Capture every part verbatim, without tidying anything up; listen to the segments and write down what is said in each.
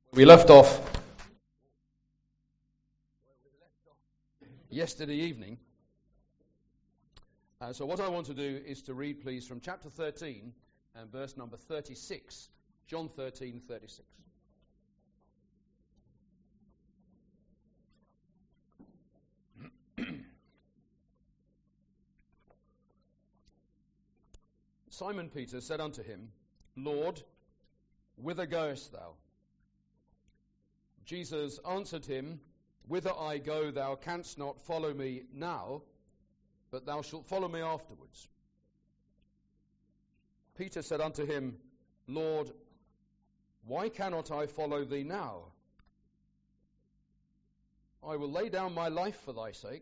We left off yesterday evening. Uh, so what I want to do is to read, please, from chapter thirteen and verse number thirty-six. John thirteen, thirty-six. Simon Peter said unto him, Lord, whither goest thou? Jesus answered him, Whither I go thou canst not follow me now, but thou shalt follow me afterwards. Peter said unto him, Lord, why cannot I follow thee now? I will lay down my life for thy sake.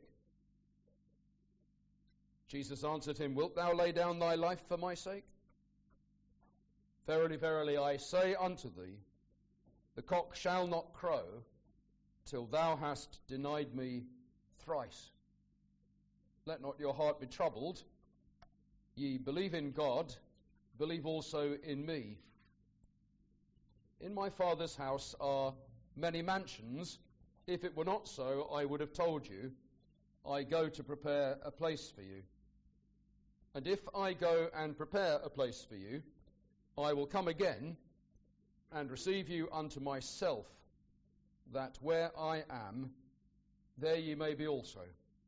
Jesus answered him, Wilt thou lay down thy life for my sake? Verily, verily, I say unto thee, the cock shall not crow till thou hast denied me thrice. Let not your heart be troubled. Ye believe in God, believe also in me. In my Father's house are many mansions. If it were not so, I would have told you. I go to prepare a place for you. And if I go and prepare a place for you, I will come again and receive you unto myself, that where I am, there ye may be also.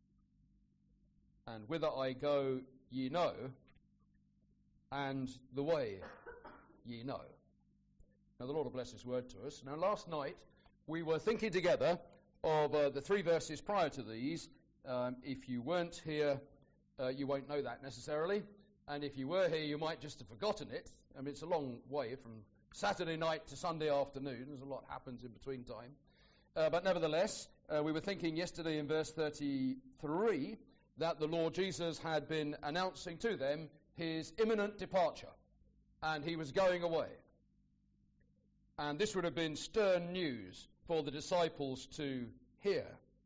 And whither I go, ye know, and the way ye know. Now the Lord will bless his word to us. Now last night we were thinking together of uh, the three verses prior to these. Um, if you weren't here, uh, you won't know that necessarily. And if you were here, you might just have forgotten it. I mean, it's a long way from Saturday night to Sunday afternoon. There's a lot happens in between time. Uh, but nevertheless, uh, we were thinking yesterday in verse thirty-three that the Lord Jesus had been announcing to them his imminent departure. And he was going away. And this would have been stern news for the disciples to hear.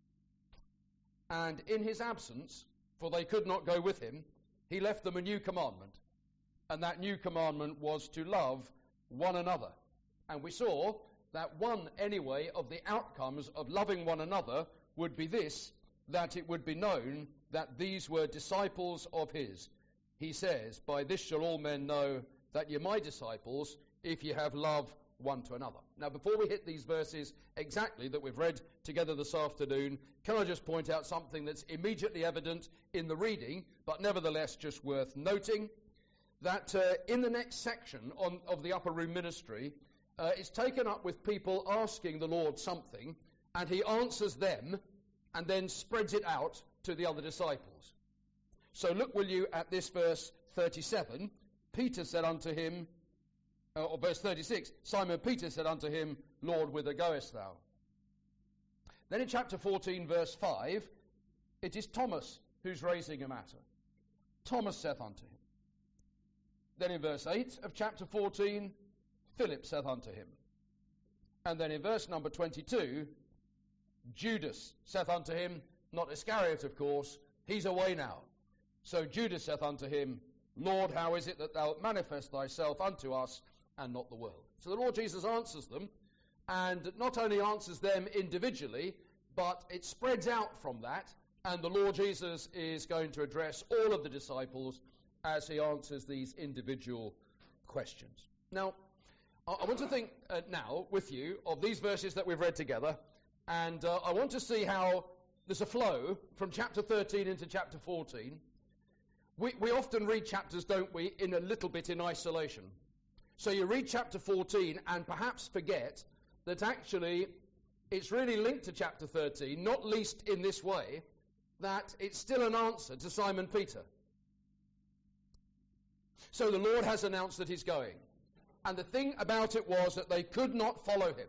And in his absence, for they could not go with him, he left them a new commandment. And that new commandment was to love one another. And we saw that one, anyway, of the outcomes of loving one another would be this, that it would be known that these were disciples of his. He says, By this shall all men know that ye are my disciples, if ye have love one to another. Now, before we hit these verses exactly that we've read together this afternoon, can I just point out something that's immediately evident in the reading, but nevertheless just worth noting? That uh, in the next section on, of the upper room ministry, uh, it's taken up with people asking the Lord something, and he answers them, and then spreads it out to the other disciples. So look, will you, at this verse thirty-seven. Peter said unto him, uh, or verse thirty-six, Simon Peter said unto him, Lord, whither goest thou? Then in chapter fourteen, verse five, it is Thomas who's raising a matter. Thomas saith unto him. Then in verse eight of chapter fourteen, Philip saith unto him. And then in verse number twenty-two, Judas saith unto him, not Iscariot, of course, he's away now. So Judas saith unto him, Lord, how is it that thou manifest thyself unto us and not the world? So the Lord Jesus answers them, and not only answers them individually, but it spreads out from that, and the Lord Jesus is going to address all of the disciples as he answers these individual questions. Now, I want to think uh, now with you of these verses that we've read together, and uh, I want to see how there's a flow from chapter thirteen into chapter fourteen. We, we often read chapters, don't we, in a little bit in isolation. So you read chapter fourteen and perhaps forget that actually it's really linked to chapter thirteen, not least in this way, that it's still an answer to Simon Peter. So the Lord has announced that he's going. And the thing about it was that they could not follow him.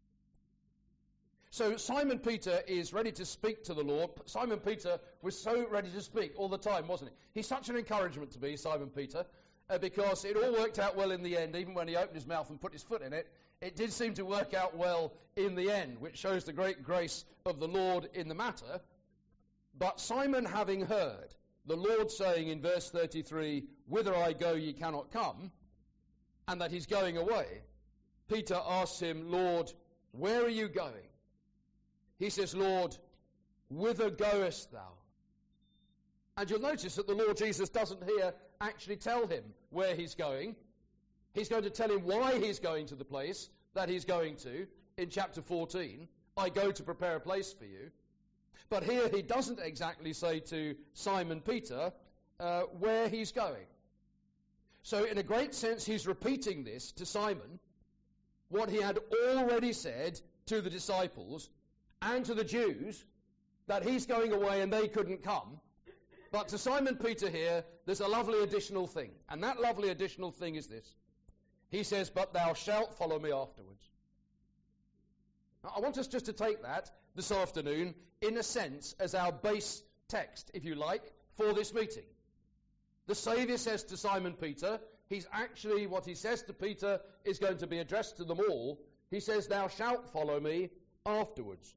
So Simon Peter is ready to speak to the Lord. Simon Peter was so ready to speak all the time, wasn't he? He's such an encouragement to me, Simon Peter, uh, because it all worked out well in the end. Even when he opened his mouth and put his foot in it, it did seem to work out well in the end, which shows the great grace of the Lord in the matter. But Simon, having heard the Lord saying in verse thirty-three, whither I go ye cannot come, and that he's going away, Peter asks him, Lord, where are you going? He says, Lord, whither goest thou? And you'll notice that the Lord Jesus doesn't here actually tell him where he's going. He's going to tell him why he's going to the place that he's going to in chapter fourteen. I go to prepare a place for you. But here he doesn't exactly say to Simon Peter uh, where he's going. So in a great sense, he's repeating this to Simon, what he had already said to the disciples and to the Jews, that he's going away and they couldn't come. But to Simon Peter here, there's a lovely additional thing. And that lovely additional thing is this. He says, but thou shalt follow me afterwards. Now, I want us just to take that this afternoon, in a sense, as our base text, if you like, for this meeting. The Saviour says to Simon Peter, he's actually, what he says to Peter is going to be addressed to them all. He says, thou shalt follow me afterwards.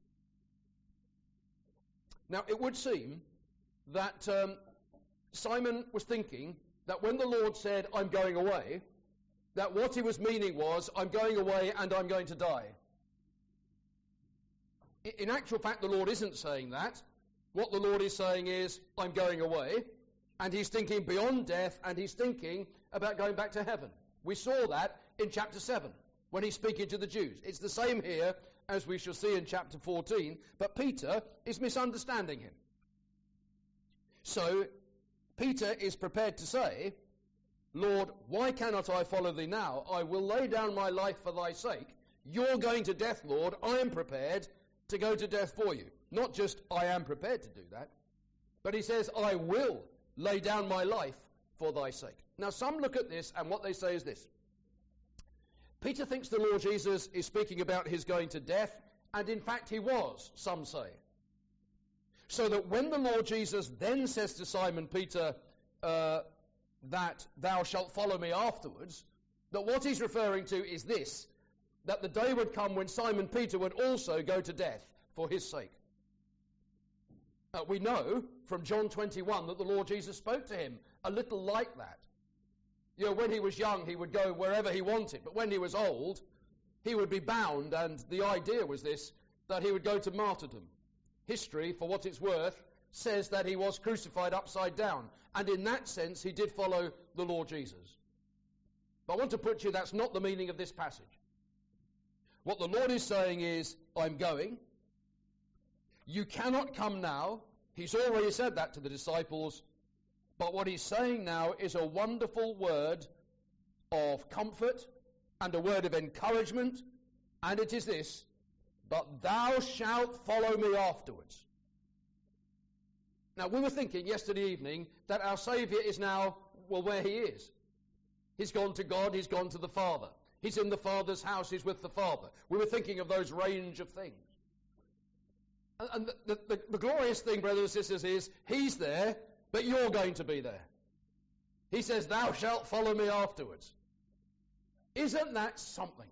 Now, it would seem that um, Simon was thinking that when the Lord said, I'm going away, that what he was meaning was, I'm going away and I'm going to die. In actual fact, the Lord isn't saying that. What the Lord is saying is, I'm going away, and he's thinking beyond death, and he's thinking about going back to heaven. We saw that in chapter seven, when he's speaking to the Jews. It's the same here, as we shall see in chapter fourteen, but Peter is misunderstanding him. So, Peter is prepared to say, Lord, why cannot I follow thee now? I will lay down my life for thy sake. You're going to death, Lord. I am prepared to go to death for you. Not just, I am prepared to do that, but he says, I will lay down my life for thy sake. Now, some look at this, and what they say is this. Peter thinks the Lord Jesus is speaking about his going to death, and in fact he was, some say. So that when the Lord Jesus then says to Simon Peter uh, that thou shalt follow me afterwards, that what he's referring to is this, that the day would come when Simon Peter would also go to death for his sake. Uh, we know from John twenty-one that the Lord Jesus spoke to him a little like that. You know, when he was young, he would go wherever he wanted, but when he was old, he would be bound, and the idea was this, that he would go to martyrdom. History, for what it's worth, says that he was crucified upside down, and in that sense, he did follow the Lord Jesus. But I want to put to you, that's not the meaning of this passage. What the Lord is saying is, I'm going. You cannot come now. He's already said that to the disciples. But what he's saying now is a wonderful word of comfort and a word of encouragement. And it is this, but thou shalt follow me afterwards. Now, we were thinking yesterday evening that our Saviour is now, well, where he is. He's gone to God, he's gone to the Father. He's in the Father's house, he's with the Father. We were thinking of those range of things. And, and the, the, the glorious thing, brothers and sisters, is he's there, but you're going to be there. He says, thou shalt follow me afterwards. Isn't that something?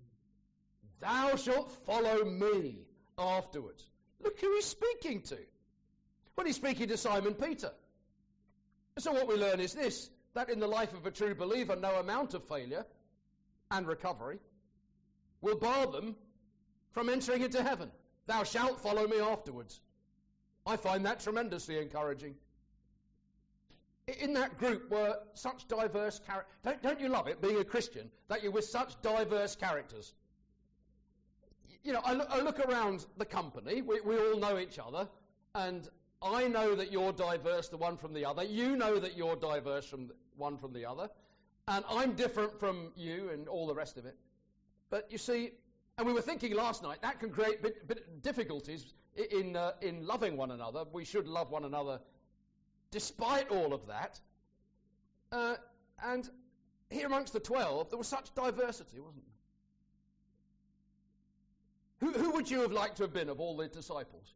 Thou shalt follow me afterwards. Look who he's speaking to. Well, he's speaking to Simon Peter. So what we learn is this, that in the life of a true believer, no amount of failure and recovery will bar them from entering into heaven. Thou shalt follow me afterwards. I find that tremendously encouraging. In that group were such diverse characters. Don't, don't you love it, being a Christian, that you're with such diverse characters? You know, I look, I look around the company, we, we all know each other, and I know that you're diverse the one from the other. You know that you're diverse from the one from the other. And I'm different from you and all the rest of it. But you see, and we were thinking last night, that can create bit, bit difficulties in, uh, in loving one another. We should love one another despite all of that. Uh, and here amongst the twelve, there was such diversity, wasn't there? Who, who would you have liked to have been of all the disciples?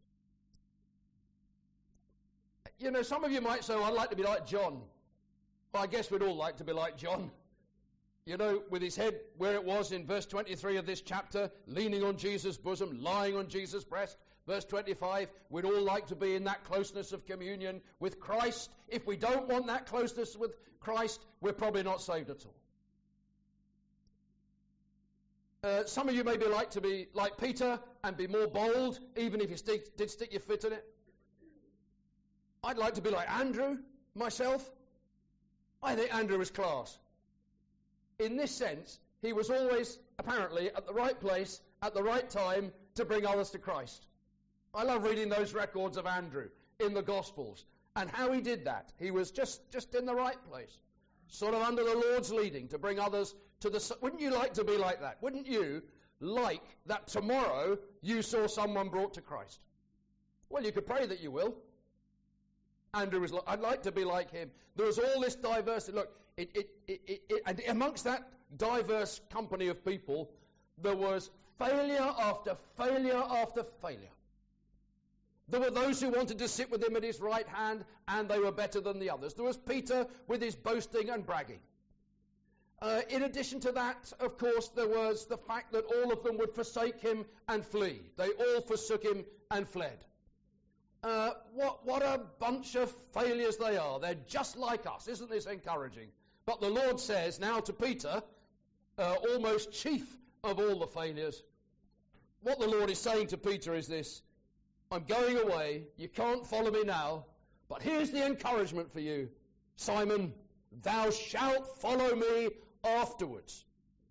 You know, some of you might say, oh, I'd like to be like John. Well, I guess we'd all like to be like John. You know, with his head where it was in verse twenty-three of this chapter, leaning on Jesus' bosom, lying on Jesus' breast. Verse twenty-five, we'd all like to be in that closeness of communion with Christ. If we don't want that closeness with Christ, we're probably not saved at all. Uh, some of you maybe like to be like Peter and be more bold, even if you stick, did stick your foot in it. I'd like to be like Andrew, myself. I think Andrew was class. In this sense, he was always, apparently, at the right place, at the right time, to bring others to Christ. I love reading those records of Andrew in the Gospels, and how he did that. He was just, just in the right place, sort of under the Lord's leading, to bring others to the... Wouldn't you like to be like that? Wouldn't you like that tomorrow you saw someone brought to Christ? Well, you could pray that you will. Andrew was like, I'd like to be like him. There was all this diversity. Look, it, it, it, it, it, and amongst that diverse company of people, there was failure after failure after failure. There were those who wanted to sit with him at his right hand, and they were better than the others. There was Peter with his boasting and bragging. Uh, in addition to that, of course, there was the fact that all of them would forsake him and flee. They all forsook him and fled. Uh, what, what a bunch of failures they are. They're just like us. Isn't this encouraging? But the Lord says now to Peter, uh, almost chief of all the failures, what the Lord is saying to Peter is this: I'm going away. You can't follow me now. But here's the encouragement for you. Simon, thou shalt follow me afterwards.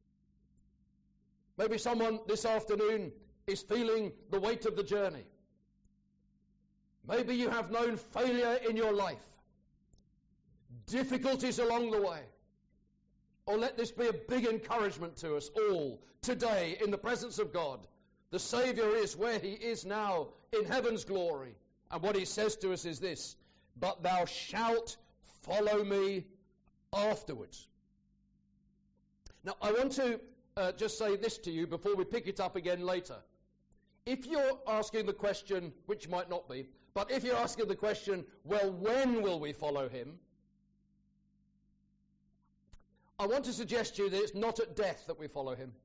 Maybe someone this afternoon is feeling the weight of the journey. Maybe you have known failure in your life, difficulties along the way. Oh, let this be a big encouragement to us all today in the presence of God. The Saviour is where he is now in heaven's glory. And what he says to us is this: but thou shalt follow me afterwards. Now, I want to uh, just say this to you before we pick it up again later. If you're asking the question, which might not be, but if you're asking the question, well, when will we follow him? I want to suggest to you that it's not at death that we follow him.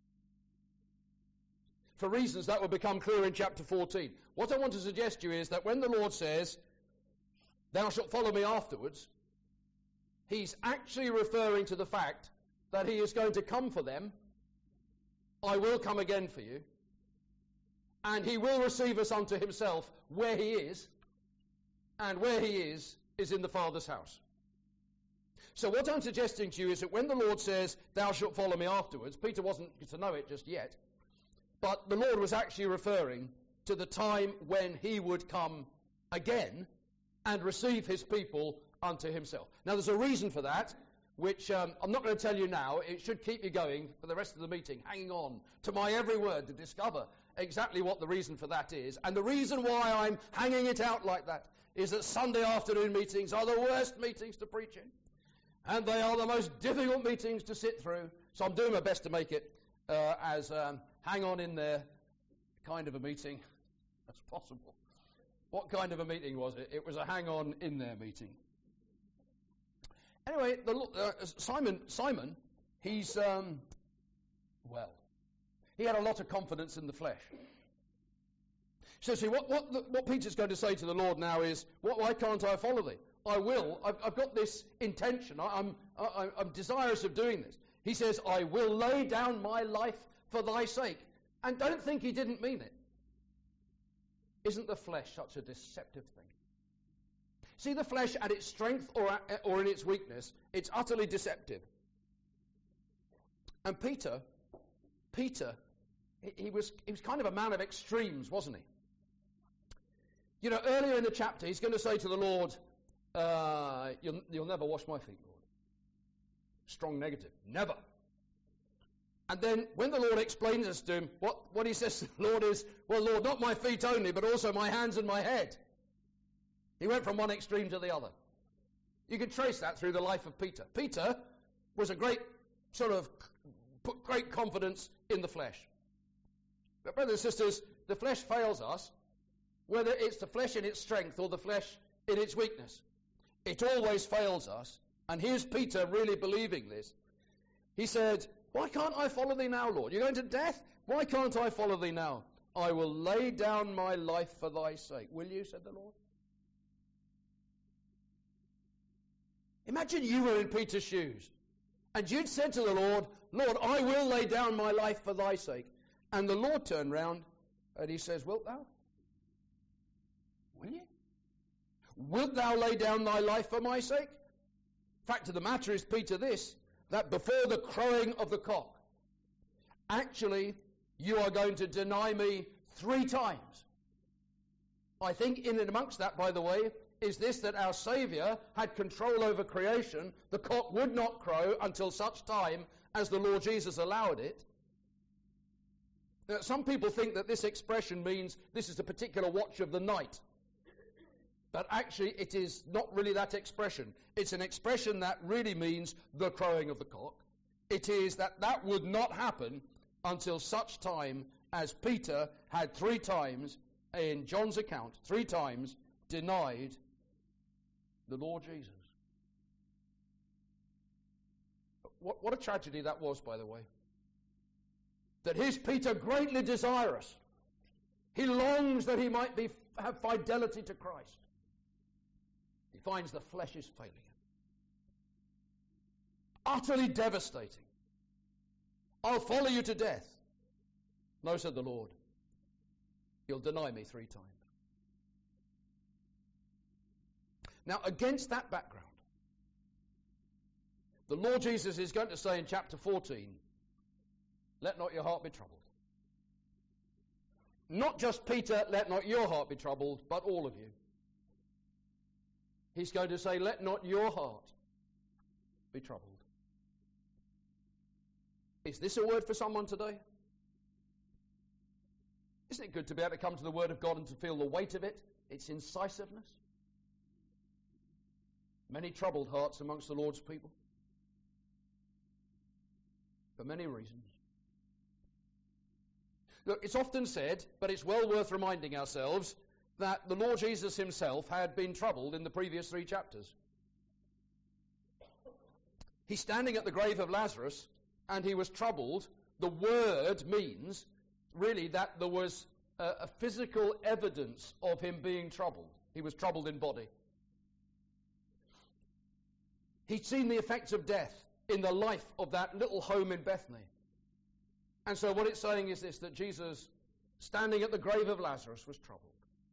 For reasons that will become clear in chapter fourteen. What I want to suggest to you is that when the Lord says, thou shalt follow me afterwards, he's actually referring to the fact that he is going to come for them. I will come again for you. And he will receive us unto himself where he is. And where he is, is in the Father's house. So what I'm suggesting to you is that when the Lord says, thou shalt follow me afterwards, Peter wasn't to know it just yet, but the Lord was actually referring to the time when he would come again and receive his people unto himself. Now there's a reason for that, which um, I'm not going to tell you now. It should keep you going for the rest of the meeting, hanging on to my every word to discover exactly what the reason for that is. And the reason why I'm hanging it out like that is that Sunday afternoon meetings are the worst meetings to preach in. And they are the most difficult meetings to sit through. So I'm doing my best to make it uh, as um, hang on in there kind of a meeting as possible. What kind of a meeting was it? It was a hang on in there meeting. Anyway, the, uh, Simon, Simon, he's, um, well, he had a lot of confidence in the flesh. So see, what, what, the, what Peter's going to say to the Lord now is, what, why can't I follow thee? I will. I've, I've got this intention. I, I'm, I, I'm desirous of doing this. He says, I will lay down my life for thy sake. And don't think he didn't mean it. Isn't the flesh such a deceptive thing? See, the flesh at its strength or, or in its weakness, it's utterly deceptive. And Peter, Peter, he, he was he was kind of a man of extremes, wasn't he? You know, earlier in the chapter, he's going to say to the Lord, uh, you'll, you'll never wash my feet, Lord. Strong negative. Never. And then when the Lord explains this to him, what, what he says to the Lord is, well, Lord, not my feet only, but also my hands and my head. He went from one extreme to the other. You can trace that through the life of Peter. Peter was a great sort of, put great confidence in the flesh. But brothers and sisters, the flesh fails us, whether it's the flesh in its strength or the flesh in its weakness. It always fails us. And here's Peter really believing this. He said, why can't I follow thee now, Lord? You're going to death? Why can't I follow thee now? I will lay down my life for thy sake. Will you, said the Lord? Imagine you were in Peter's shoes, and you'd said to the Lord, Lord, I will lay down my life for thy sake. And the Lord turned round and he says, wilt thou? Will you? Wilt thou lay down thy life for my sake? Fact of the matter is, Peter, this, that before the crowing of the cock, actually, you are going to deny me three times. I think in and amongst that, by the way, is this, that our Saviour had control over creation. The cock would not crow until such time as the Lord Jesus allowed it. Now, some people think that this expression means this is a particular watch of the night. But actually, it is not really that expression. It's an expression that really means the crowing of the cock. It is that that would not happen until such time as Peter had three times, in John's account, three times denied the Lord Jesus. What, what a tragedy that was, by the way. That here's Peter greatly desirous. He longs that he might be have fidelity to Christ. He finds the flesh is failing him. Utterly devastating. I'll follow you to death. No, said the Lord. You'll deny me three times. Now, against that background, the Lord Jesus is going to say in chapter fourteen, let not your heart be troubled. Not just Peter, let not your heart be troubled, but all of you. He's going to say, let not your heart be troubled. Is this a word for someone today? Isn't it good to be able to come to the Word of God and to feel the weight of it, its incisiveness? Many troubled hearts amongst the Lord's people. For many reasons. Look, it's often said, but it's well worth reminding ourselves, that the Lord Jesus himself had been troubled in the previous three chapters. He's standing at the grave of Lazarus, and he was troubled. The word means, really, that there was a, a physical evidence of him being troubled. He was troubled in body. He'd seen the effects of death in the life of that little home in Bethany. And so what it's saying is this, that Jesus, standing at the grave of Lazarus, was troubled.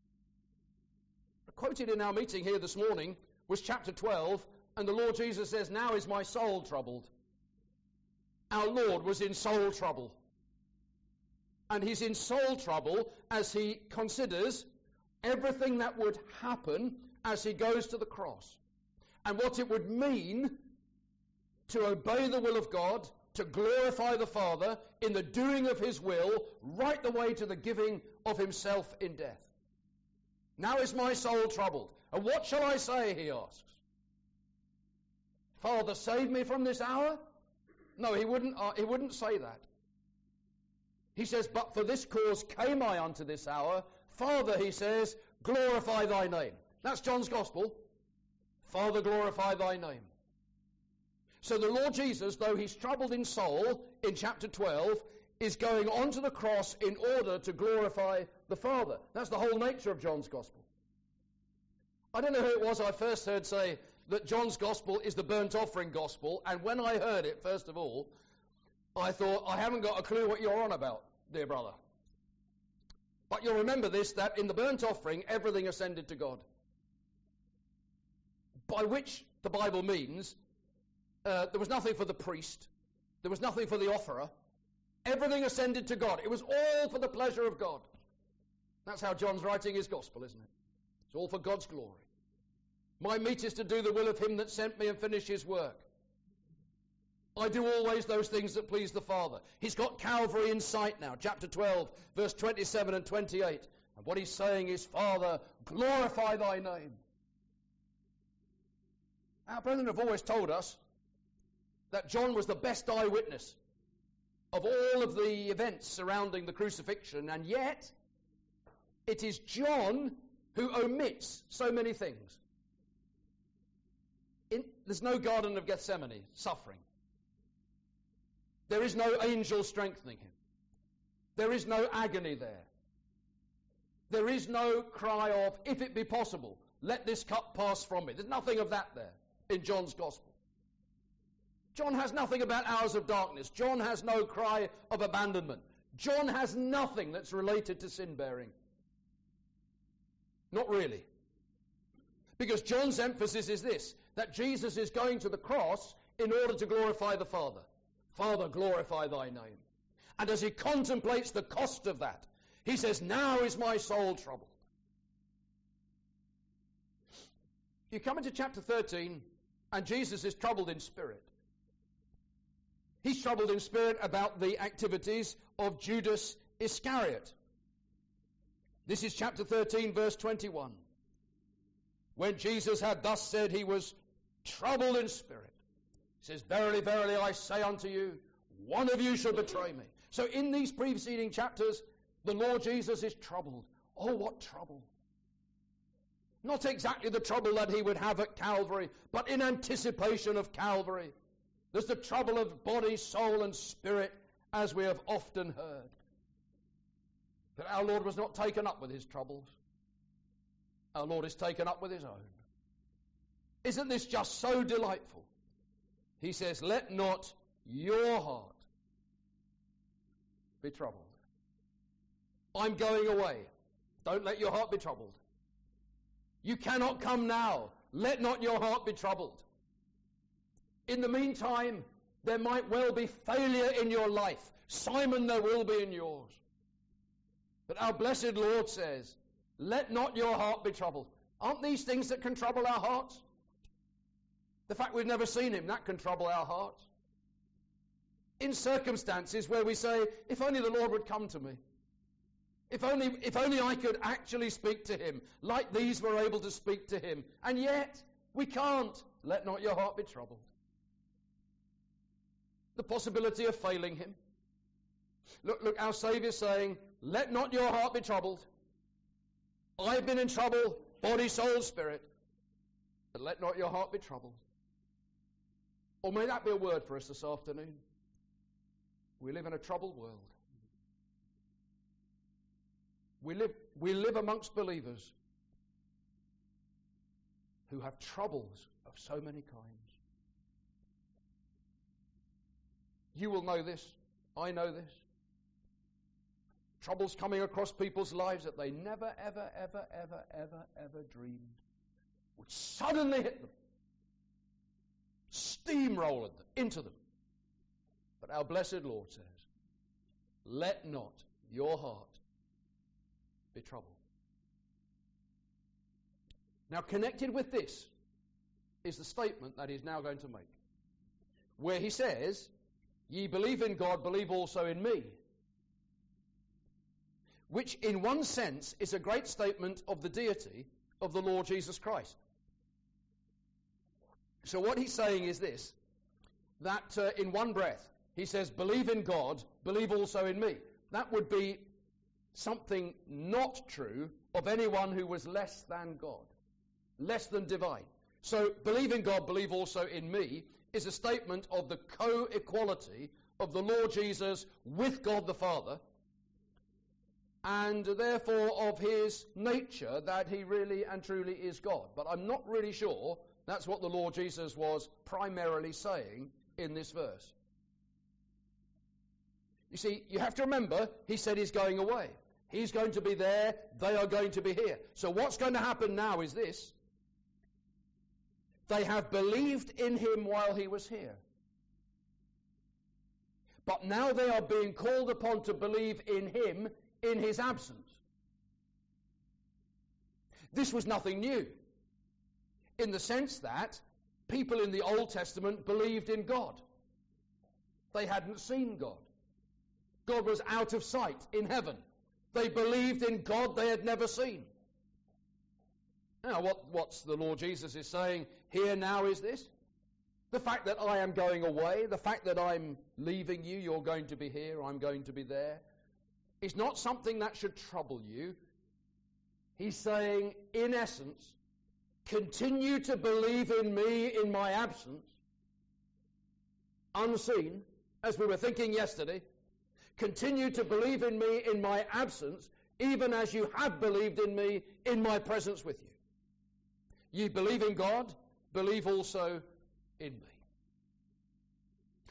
Quoted in our meeting here this morning was chapter twelve, and the Lord Jesus says, now is my soul troubled. Our Lord was in soul trouble. And he's in soul trouble as he considers everything that would happen as he goes to the cross. And what it would mean to obey the will of God, to glorify the Father in the doing of his will, right the way to the giving of himself in death. Now is my soul troubled. And what shall I say, he asks. Father, save me from this hour? No, he wouldn't, uh, he wouldn't say that. He says, but for this cause came I unto this hour. Father, he says, glorify thy name. That's John's Gospel. Father, glorify thy name. So the Lord Jesus, though he's troubled in soul in chapter twelve, is going on to the cross in order to glorify the Father. That's the whole nature of John's Gospel. I don't know who it was I first heard say that John's Gospel is the burnt offering Gospel, and when I heard it, first of all, I thought, I haven't got a clue what you're on about, dear brother. But you'll remember this, that in the burnt offering, everything ascended to God. By which the Bible means uh, there was nothing for the priest, there was nothing for the offerer. Everything ascended to God. It was all for the pleasure of God. That's how John's writing his gospel, isn't it? It's all for God's glory. My meat is to do the will of him that sent me and finish his work. I do always those things that please the Father. He's got Calvary in sight now. Chapter twelve, verse twenty-seven and twenty-eight. And what he's saying is, Father, glorify thy name. Our brethren have always told us that John was the best eyewitness of all of the events surrounding the crucifixion, and yet it is John who omits so many things. In, there's no Garden of Gethsemane suffering. There is no angel strengthening him. There is no agony there. There is no cry of, if it be possible, let this cup pass from me. There's nothing of that there in John's Gospel. John has nothing about hours of darkness. John has no cry of abandonment. John has nothing that's related to sin bearing. Not really. Because John's emphasis is this, that Jesus is going to the cross in order to glorify the Father. Father, glorify thy name. And as he contemplates the cost of that, he says, now is my soul troubled. You come into chapter thirteen, and Jesus is troubled in spirit. He's troubled in spirit about the activities of Judas Iscariot. This is chapter thirteen, verse twenty-one. When Jesus had thus said, he was troubled in spirit. He says, verily, verily, I say unto you, one of you shall betray me. So in these preceding chapters, the Lord Jesus is troubled. Oh, what trouble. Not exactly the trouble that he would have at Calvary, but in anticipation of Calvary. There's the trouble of body, soul, and spirit, as we have often heard. But our Lord was not taken up with his troubles. Our Lord is taken up with his own. Isn't this just so delightful? He says, let not your heart be troubled. I'm going away. Don't let your heart be troubled. You cannot come now. Let not your heart be troubled. In the meantime, there might well be failure in your life. Simon, there will be in yours. But our blessed Lord says, let not your heart be troubled. Aren't these things that can trouble our hearts? The fact we've never seen him, that can trouble our hearts. In circumstances where we say, if only the Lord would come to me. If only, if only I could actually speak to him, like these were able to speak to him. And yet, we can't. Let not your heart be troubled. The possibility of failing him. Look, look, our Saviour's saying, let not your heart be troubled. I've been in trouble, body, soul, spirit. But let not your heart be troubled. Or may that be a word for us this afternoon? We live in a troubled world. We live, we live amongst believers who have troubles of so many kinds. You will know this. I know this. Troubles coming across people's lives that they never, ever, ever, ever, ever, ever dreamed would suddenly hit them. Steamroll them, into them. But our blessed Lord says, let not your heart be troubled. Now, connected with this is the statement that he's now going to make, where he says, ye believe in God, believe also in me. Which, in one sense, is a great statement of the deity of the Lord Jesus Christ. So what he's saying is this, that uh, in one breath, he says, believe in God, believe also in me. That would be something not true of anyone who was less than God, less than divine. So, believe in God, believe also in me, is a statement of the co-equality of the Lord Jesus with God the Father, and therefore of his nature, that he really and truly is God. But I'm not really sure that's what the Lord Jesus was primarily saying in this verse. You see, you have to remember, he said he's going away. He's going to be there, they are going to be here. So what's going to happen now is this. They have believed in him while he was here. But now they are being called upon to believe in him in his absence. This was nothing new, in the sense that people in the Old Testament believed in God. They hadn't seen God. God was out of sight in heaven. They believed in God they had never seen. Now, what what's the Lord Jesus is saying here now is this. The fact that I am going away, the fact that I'm leaving you, you're going to be here, I'm going to be there, is not something that should trouble you. He's saying, in essence, continue to believe in me in my absence, unseen, as we were thinking yesterday. Continue to believe in me in my absence, even as you have believed in me in my presence with you. Ye believe in God, believe also in me.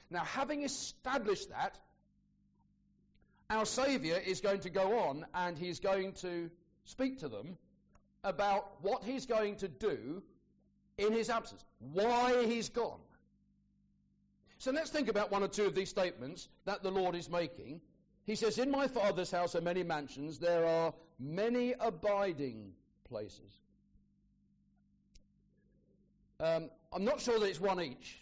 Now, having established that, our Saviour is going to go on and he's going to speak to them about what he's going to do in his absence, why he's gone. So let's think about one or two of these statements that the Lord is making. He says, in my Father's house are many mansions, there are many abiding places. Um, I'm not sure that it's one each.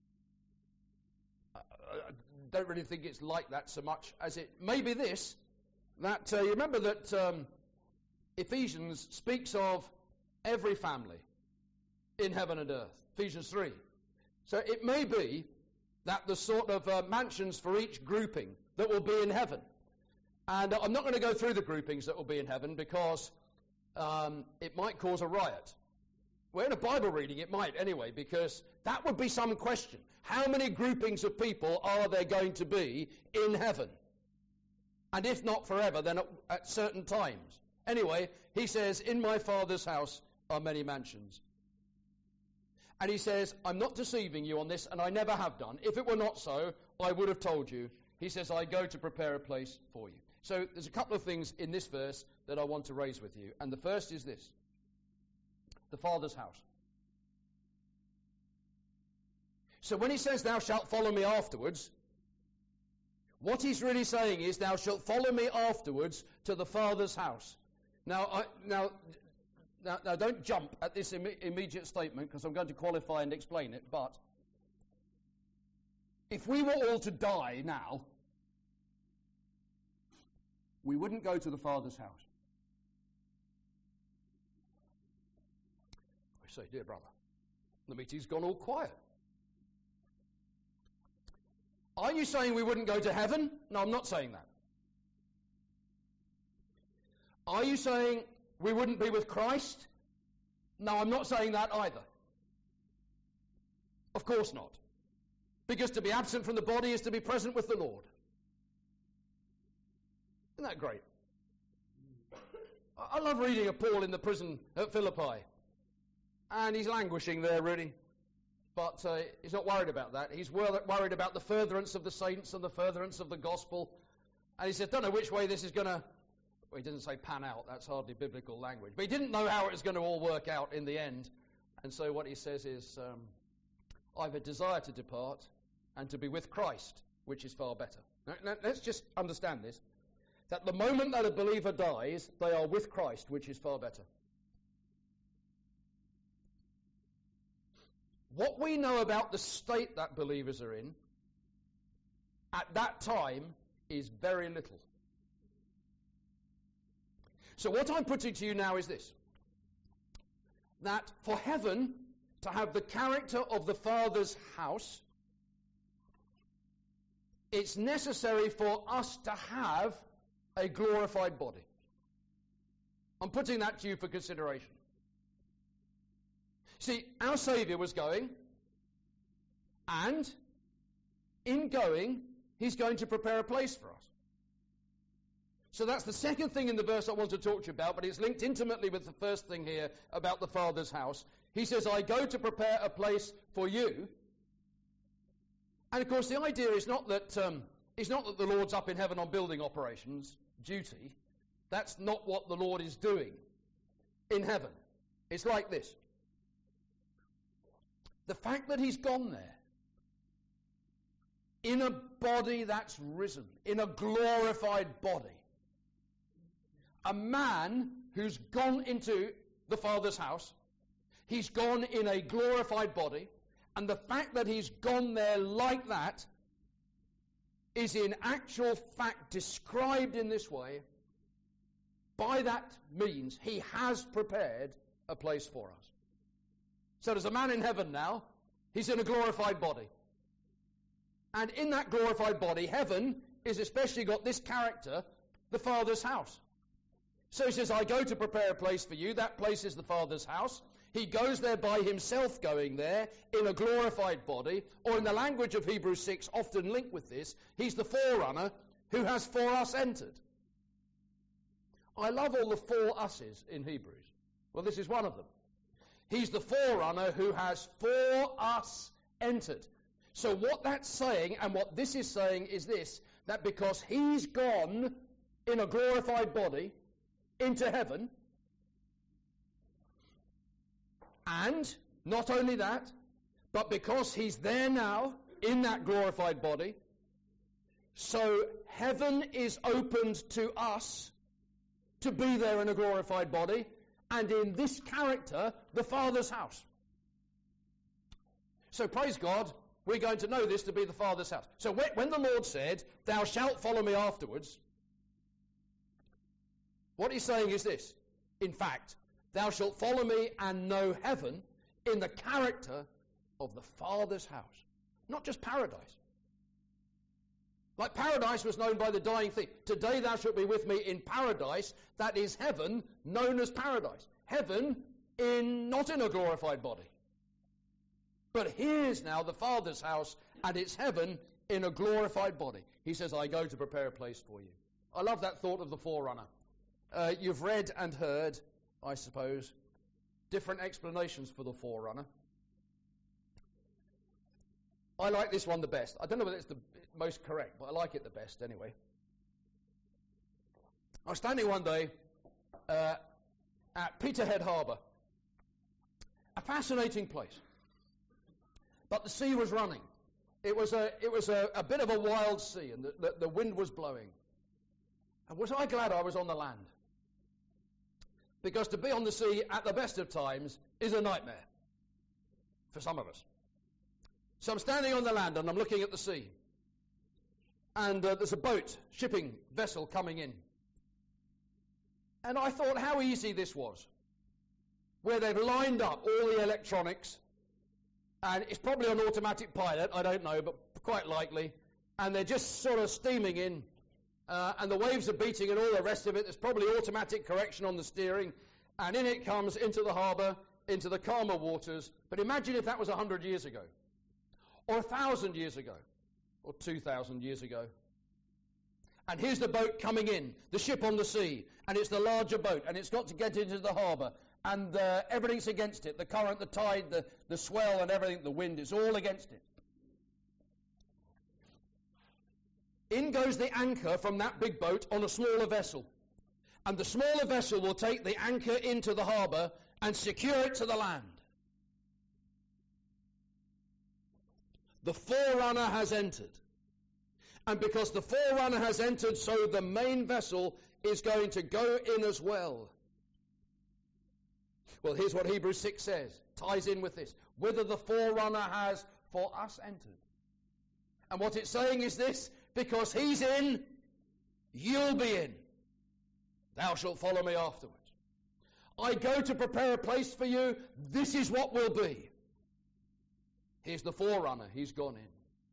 I, I don't really think it's like that so much as it may be this, that uh, you remember that um, Ephesians speaks of every family in heaven and earth, Ephesians three. So it may be that the sort of uh, mansions for each grouping that will be in heaven. And uh, I'm not going to go through the groupings that will be in heaven because um, it might cause a riot. Well, in a Bible reading it might anyway, because that would be some question. How many groupings of people are there going to be in heaven? And if not forever, then at, at certain times. Anyway, he says, in my Father's house are many mansions. And he says, I'm not deceiving you on this, and I never have done. If it were not so, I would have told you. He says, I go to prepare a place for you. So there's a couple of things in this verse that I want to raise with you. And the first is this. The Father's house. So when he says, thou shalt follow me afterwards, what he's really saying is, thou shalt follow me afterwards to the Father's house. Now, I, now, now, now don't jump at this Im- immediate statement, because I'm going to qualify and explain it, but if we were all to die now, we wouldn't go to the Father's house. I say, dear brother, the meeting's gone all quiet. Are you saying we wouldn't go to heaven? No, I'm not saying that. Are you saying we wouldn't be with Christ? No, I'm not saying that either. Of course not. Because to be absent from the body is to be present with the Lord. Isn't that great? I love reading of Paul in the prison at Philippi. And he's languishing there, really. But uh, he's not worried about that. He's wor- worried about the furtherance of the saints and the furtherance of the gospel. And he says, don't know which way this is going to... Well, he didn't say pan out. That's hardly biblical language. But he didn't know how it was going to all work out in the end. And so what he says is, um, I have a desire to depart and to be with Christ, which is far better. Now, now, let's just understand this. That the moment that a believer dies, they are with Christ, which is far better. What we know about the state that believers are in at that time is very little. So what I'm putting to you now is this. That for heaven to have the character of the Father's house, it's necessary for us to have a glorified body. I'm putting that to you for consideration. See, our Saviour was going, and in going, he's going to prepare a place for us. So that's the second thing in the verse I want to talk to you about, but it's linked intimately with the first thing here about the Father's house. He says, I go to prepare a place for you. And of course, the idea is not that um, it's not that the Lord's up in heaven on building operations duty. That's not what the Lord is doing in heaven. It's like this. The fact that he's gone there in a body that's risen, in a glorified body, a man who's gone into the Father's house, he's gone in a glorified body, and the fact that he's gone there like that is in actual fact described in this way. By that means he has prepared a place for us. So there's a man in heaven now. He's in a glorified body. And in that glorified body, heaven is especially got this character, the Father's house. So he says, I go to prepare a place for you. That place is the Father's house. He goes there by himself going there in a glorified body, or in the language of Hebrews six, often linked with this, he's the forerunner who has for us entered. I love all the for us's in Hebrews. Well, this is one of them. He's the forerunner who has for us entered. So what that's saying, and what this is saying, is this, that because he's gone in a glorified body into heaven, and not only that, but because he's there now in that glorified body, so heaven is opened to us to be there in a glorified body, and in this character, the Father's house. So praise God, we're going to know this to be the Father's house. So when, when the Lord said, "Thou shalt follow me afterwards," what he's saying is this. In fact, thou shalt follow me and know heaven in the character of the Father's house. Not just paradise. Like paradise was known by the dying thief. Today thou shalt be with me in paradise. That is heaven, known as paradise. Heaven in not in a glorified body. But here's now the Father's house, and it's heaven in a glorified body. He says, I go to prepare a place for you. I love that thought of the forerunner. Uh, you've read and heard, I suppose, different explanations for the forerunner. I like this one the best. I don't know whether it's the most correct, but I like it the best anyway. I was standing one day uh, at Peterhead Harbour. A fascinating place. But the sea was running. It was a, it was a, a bit of a wild sea, and the, the, the wind was blowing. And was I glad I was on the land? Because to be on the sea at the best of times is a nightmare for some of us. So I'm standing on the land and I'm looking at the sea. And uh, there's a boat, shipping vessel coming in. And I thought how easy this was. Where they've lined up all the electronics. And it's probably an automatic pilot, I don't know, but quite likely. And they're just sort of steaming in. Uh, and the waves are beating and all the rest of it. There's probably automatic correction on the steering. And in it comes into the harbour, into the calmer waters. But imagine if that was a hundred years ago. Or a thousand years ago. Or two thousand years ago. And here's the boat coming in. The ship on the sea. And it's the larger boat. And it's got to get into the harbour. And uh, everything's against it. The current, the tide, the, the swell and everything, the wind. It's all against it. In goes the anchor from that big boat on a smaller vessel. And the smaller vessel will take the anchor into the harbour and secure it to the land. The forerunner has entered. And because the forerunner has entered, so the main vessel is going to go in as well. Well, here's what Hebrews six says. Ties in with this. Whither the forerunner has for us entered. And what it's saying is this. Because he's in, you'll be in. Thou shalt follow me afterwards. I go to prepare a place for you. This is what will be. Here's the forerunner. He's gone in.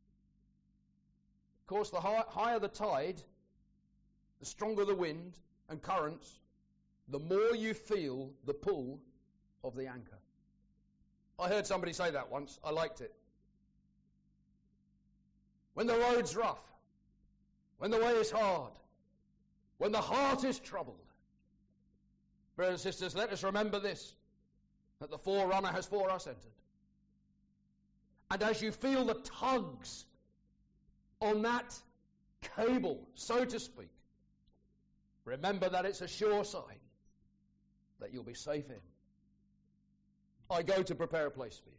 Of course, the high, higher the tide, the stronger the wind and currents, the more you feel the pull of the anchor. I heard somebody say that once. I liked it. When the road's rough, when the way is hard, when the heart is troubled, brothers and sisters, let us remember this, that the forerunner has for us entered. And as you feel the tugs on that cable, so to speak, remember that it's a sure sign that you'll be safe in. I go to prepare a place for you.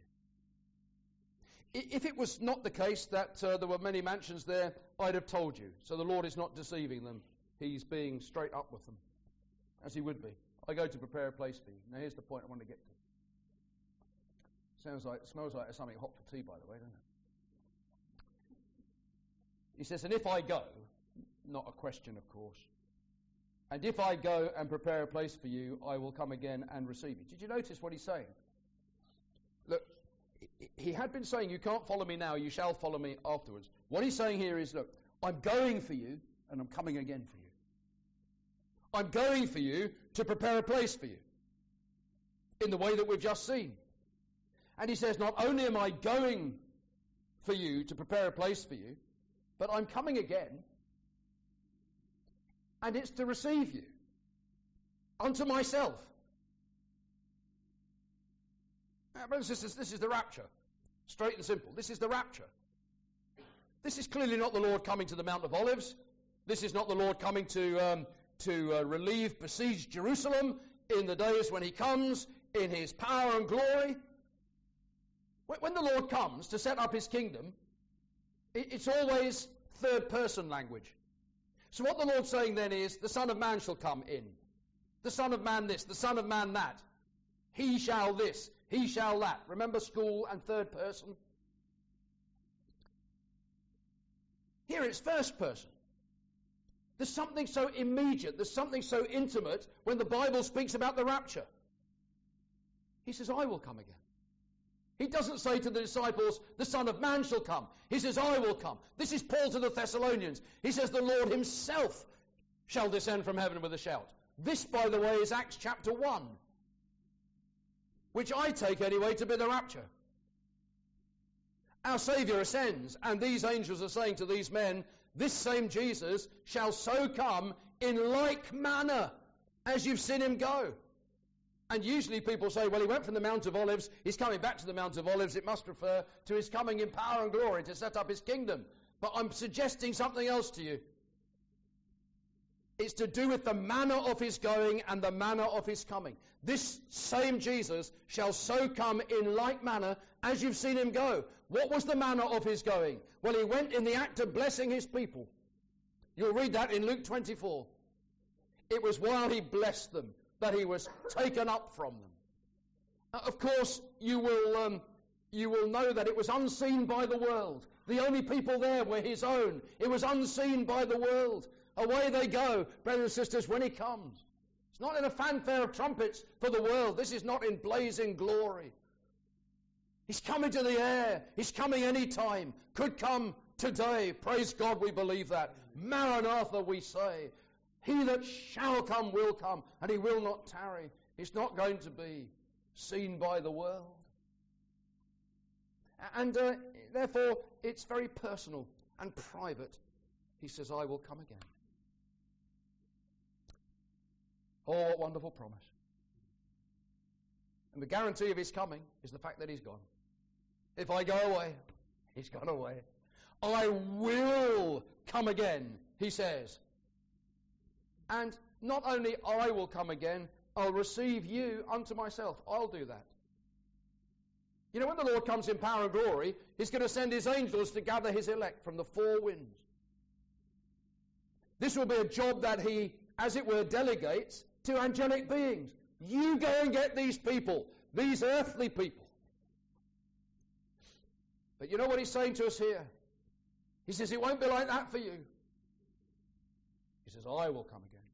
If it was not the case that uh, there were many mansions there, I'd have told you. So the Lord is not deceiving them. He's being straight up with them, as he would be. I go to prepare a place for you. Now here's the point I want to get to. Sounds like, smells like something hot for tea, by the way, doesn't it? He says, and if I go, not a question, of course, and if I go and prepare a place for you, I will come again and receive you. Did you notice what he's saying? Look, he had been saying, you can't follow me now, you shall follow me afterwards. What he's saying here is, look, I'm going for you, and I'm coming again for you. I'm going for you to prepare a place for you, in the way that we've just seen. And he says, not only am I going for you to prepare a place for you, but I'm coming again, and it's to receive you unto myself. Now, brothers and sisters, this is the rapture. Straight and simple. This is the rapture. This is clearly not the Lord coming to the Mount of Olives. This is not the Lord coming to, um, to uh, relieve besieged Jerusalem in the days when he comes in his power and glory. When the Lord comes to set up his kingdom, it's always third person language. So what the Lord's saying then is, the Son of Man shall come in. The Son of Man this, the Son of Man that. He shall this, he shall that. Remember school and third person? Here it's first person. There's something so immediate, there's something so intimate when the Bible speaks about the rapture. He says, I will come again. He doesn't say to the disciples, the Son of Man shall come. He says, I will come. This is Paul to the Thessalonians. He says, the Lord himself shall descend from heaven with a shout. This, by the way, is Acts chapter one, which I take anyway to be the rapture. Our Saviour ascends, and these angels are saying to these men, this same Jesus shall so come in like manner as you've seen him go. And usually people say, well, he went from the Mount of Olives, he's coming back to the Mount of Olives. It must refer to his coming in power and glory to set up his kingdom. But I'm suggesting something else to you. It's to do with the manner of his going and the manner of his coming. This same Jesus shall so come in like manner as you've seen him go. What was the manner of his going? Well, he went in the act of blessing his people. You'll read that in Luke twenty-four. It was while he blessed them that he was taken up from them. Uh, of course, you will um, you will know that it was unseen by the world. The only people there were his own. It was unseen by the world. Away they go, brothers and sisters, when he comes. It's not in a fanfare of trumpets for the world. This is not in blazing glory. He's coming to the air. He's coming any time. Could come today. Praise God, we believe that. Maranatha, we say. He that shall come will come, and he will not tarry. It's not going to be seen by the world. And uh, therefore, it's very personal and private. He says, I will come again. Oh, what wonderful promise. And the guarantee of his coming is the fact that he's gone. If I go away, he's gone away. I will come again, he says. And not only I will come again, I'll receive you unto myself. I'll do that. You know, when the Lord comes in power and glory, he's going to send his angels to gather his elect from the four winds. This will be a job that he, as it were, delegates to angelic beings. You go and get these people, these earthly people. But you know what he's saying to us here? He says, it won't be like that for you. He says, I will come again.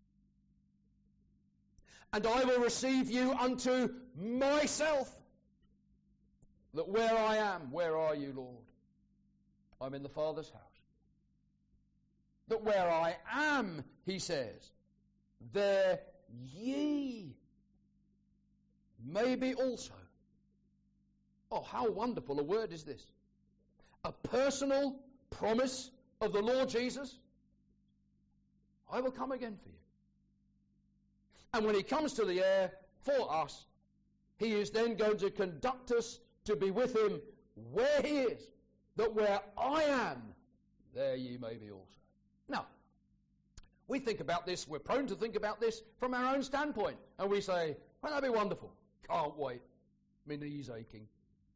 And I will receive you unto myself. That where I am, where are you, Lord? I'm in the Father's house. That where I am, he says, there ye may be also. Oh, how wonderful a word is this. A personal promise of the Lord Jesus. I will come again for you. And when he comes to the air for us, he is then going to conduct us to be with him where he is. That where I am, there ye may be also. Now, we think about this, we're prone to think about this from our own standpoint. And we say, won't that be wonderful? Can't wait. My knee's aching.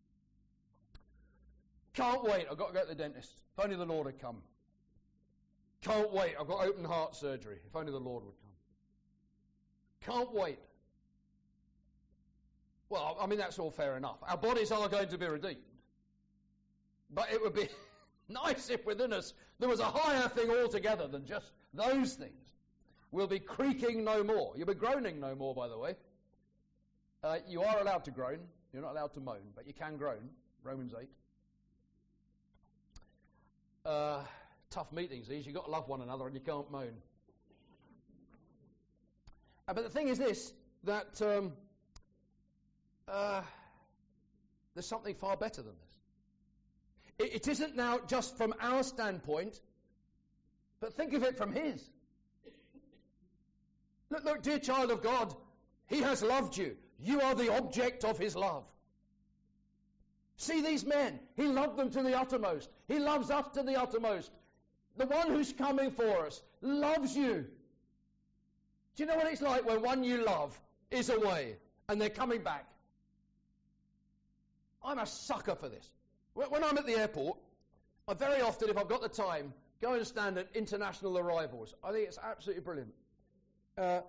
Can't wait, I've got to go to the dentist. If only the Lord had come. Can't wait, I've got open heart surgery. If only the Lord would come. Can't wait. Well, I mean, that's all fair enough. Our bodies are going to be redeemed. But it would be nice if within us there was a higher thing altogether than just those things. We'll be creaking no more. You'll be groaning no more, by the way. Uh, you are allowed to groan. You're not allowed to moan, but you can groan. Romans eight. Uh, tough meetings these. You've got to love one another and you can't moan. Uh, but the thing is this, that um, uh, there's something far better than this. It, it isn't now just from our standpoint, but think of it from his. Look, look, dear child of God, he has loved you. You are the object of his love. See these men. He loved them to the uttermost. He loves us to the uttermost. The one who's coming for us loves you. Do you know what it's like when one you love is away and they're coming back? I'm a sucker for this. When I'm at the airport, I very often, if I've got the time, go and stand at international arrivals. I think it's absolutely brilliant. Uh,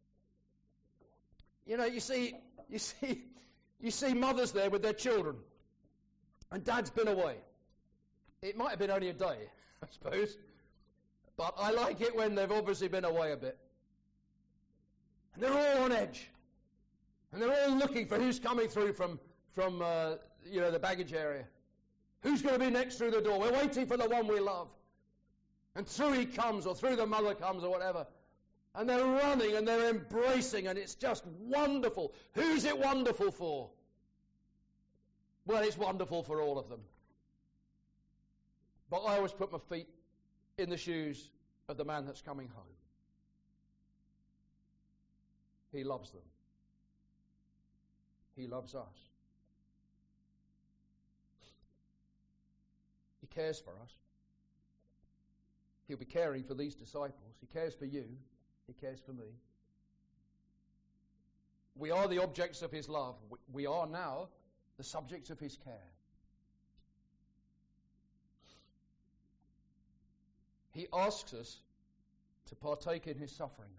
you know, you see, you see, you see mothers there with their children, and dad's been away. It might have been only a day, I suppose, but I like it when they've obviously been away a bit. And they're all on edge, and they're all looking for who's coming through from from uh, you know the baggage area. Who's going to be next through the door? We're waiting for the one we love. And through he comes, or through the mother comes, or whatever. And they're running and they're embracing, and it's just wonderful. Who's it wonderful for? Well, it's wonderful for all of them. But I always put my feet in the shoes of the man that's coming home. He loves them. He loves us. He cares for us. He'll be caring for these disciples. He cares for you. He cares for me. We are the objects of his love. We are now the subjects of his care. He asks us to partake in his sufferings.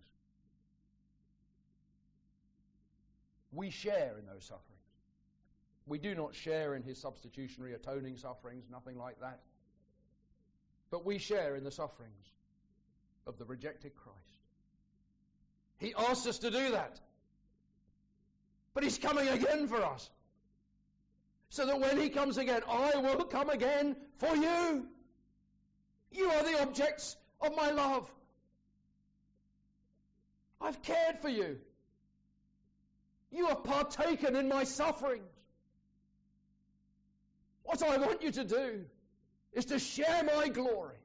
We share in those sufferings. We do not share in his substitutionary atoning sufferings, nothing like that. But we share in the sufferings of the rejected Christ. He asks us to do that. But he's coming again for us. So that when he comes again, I will come again for you. You are the objects of my love. I've cared for you. You have partaken in my sufferings. What I want you to do is to share my glory.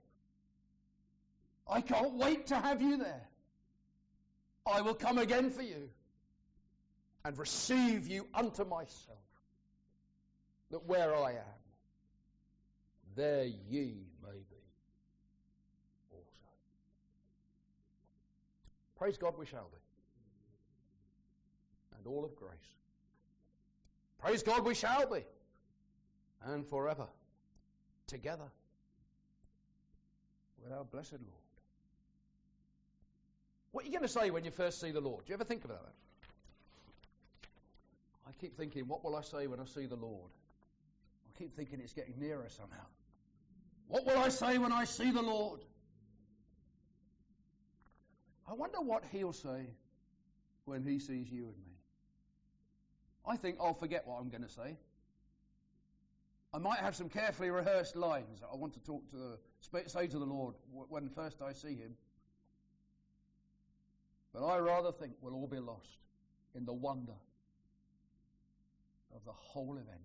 I can't wait to have you there. I will come again for you and receive you unto myself, that where I am, there ye may be also. Praise God, we shall be. And all of grace. Praise God, we shall be. And forever, together with our blessed Lord. What are you going to say when you first see the Lord? Do you ever think about that? I keep thinking, what will I say when I see the Lord? I keep thinking it's getting nearer somehow. What will I say when I see the Lord? I wonder what he'll say when he sees you and me. I think I'll forget what I'm going to say. I might have some carefully rehearsed lines that I want to talk to the, say to the Lord when first I see him. But I rather think we'll all be lost in the wonder of the whole event.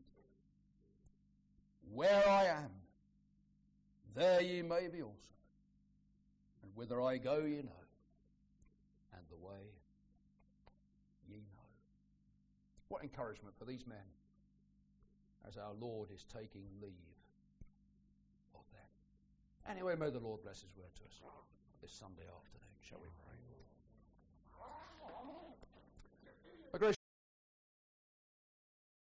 Where I am, there ye may be also. And whither I go, ye know, and the way ye know. What encouragement for these men as our Lord is taking leave of them. Anyway, may the Lord bless his word to us this Sunday afternoon. Shall we pray?